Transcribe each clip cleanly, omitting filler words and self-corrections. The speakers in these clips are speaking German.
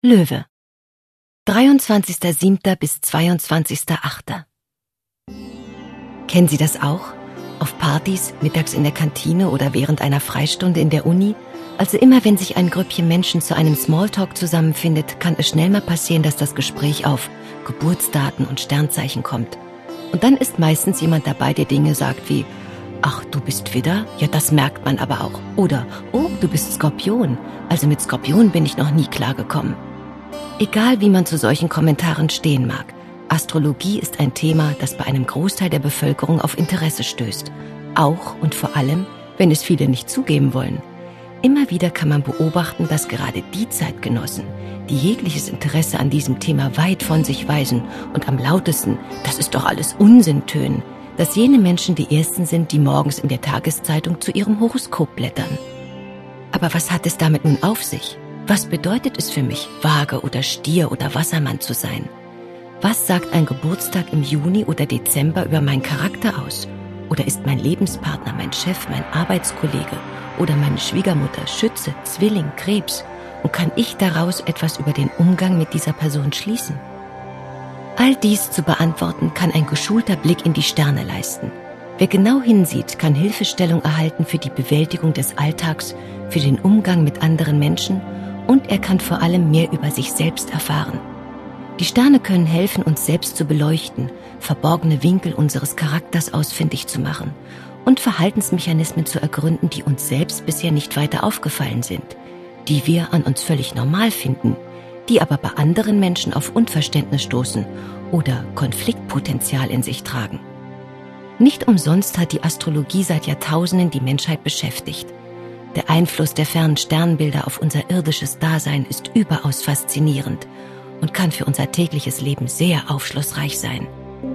Löwe. 23.07. bis 22.08. Kennen Sie das auch? Auf Partys, mittags in der Kantine oder während einer Freistunde in der Uni? Also immer wenn sich ein Grüppchen Menschen zu einem Smalltalk zusammenfindet, kann es schnell mal passieren, dass das Gespräch auf Geburtsdaten und Sternzeichen kommt. Und dann ist meistens jemand dabei, der Dinge sagt wie: Ach, du bist Widder? Ja, das merkt man aber auch. Oder: Oh, du bist Skorpion. Also mit Skorpion bin ich noch nie klargekommen. Egal wie man zu solchen Kommentaren stehen mag, Astrologie ist ein Thema, das bei einem Großteil der Bevölkerung auf Interesse stößt. Auch und vor allem, wenn es viele nicht zugeben wollen. Immer wieder kann man beobachten, dass gerade die Zeitgenossen, die jegliches Interesse an diesem Thema weit von sich weisen und am lautesten „Das ist doch alles Unsinn" tönen, dass jene Menschen die Ersten sind, die morgens in der Tageszeitung zu ihrem Horoskop blättern. Aber was hat es damit nun auf sich? Was bedeutet es für mich, Waage oder Stier oder Wassermann zu sein? Was sagt ein Geburtstag im Juni oder Dezember über meinen Charakter aus? Oder ist mein Lebenspartner, mein Chef, mein Arbeitskollege oder meine Schwiegermutter Schütze, Zwilling, Krebs? Und kann ich daraus etwas über den Umgang mit dieser Person schließen? All dies zu beantworten, kann ein geschulter Blick in die Sterne leisten. Wer genau hinsieht, kann Hilfestellung erhalten für die Bewältigung des Alltags, für den Umgang mit anderen Menschen, und er kann vor allem mehr über sich selbst erfahren. Die Sterne können helfen, uns selbst zu beleuchten, verborgene Winkel unseres Charakters ausfindig zu machen und Verhaltensmechanismen zu ergründen, die uns selbst bisher nicht weiter aufgefallen sind, die wir an uns völlig normal finden, die aber bei anderen Menschen auf Unverständnis stoßen oder Konfliktpotenzial in sich tragen. Nicht umsonst hat die Astrologie seit Jahrtausenden die Menschheit beschäftigt. Der Einfluss der fernen Sternbilder auf unser irdisches Dasein ist überaus faszinierend und kann für unser tägliches Leben sehr aufschlussreich sein.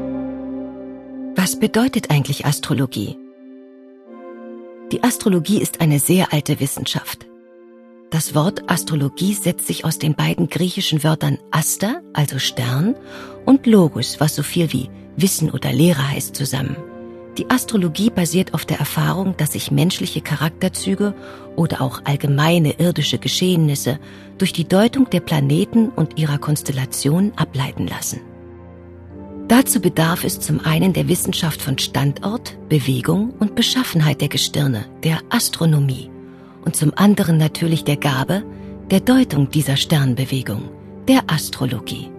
Was bedeutet eigentlich Astrologie? Die Astrologie ist eine sehr alte Wissenschaft. Das Wort Astrologie setzt sich aus den beiden griechischen Wörtern Aster, also Stern, und Logos, was so viel wie Wissen oder Lehre heißt, zusammen. Die Astrologie basiert auf der Erfahrung, dass sich menschliche Charakterzüge oder auch allgemeine irdische Geschehnisse durch die Deutung der Planeten und ihrer Konstellation ableiten lassen. Dazu bedarf es zum einen der Wissenschaft von Standort, Bewegung und Beschaffenheit der Gestirne, der Astronomie, und zum anderen natürlich der Gabe der Deutung dieser Sternbewegung, der Astrologie.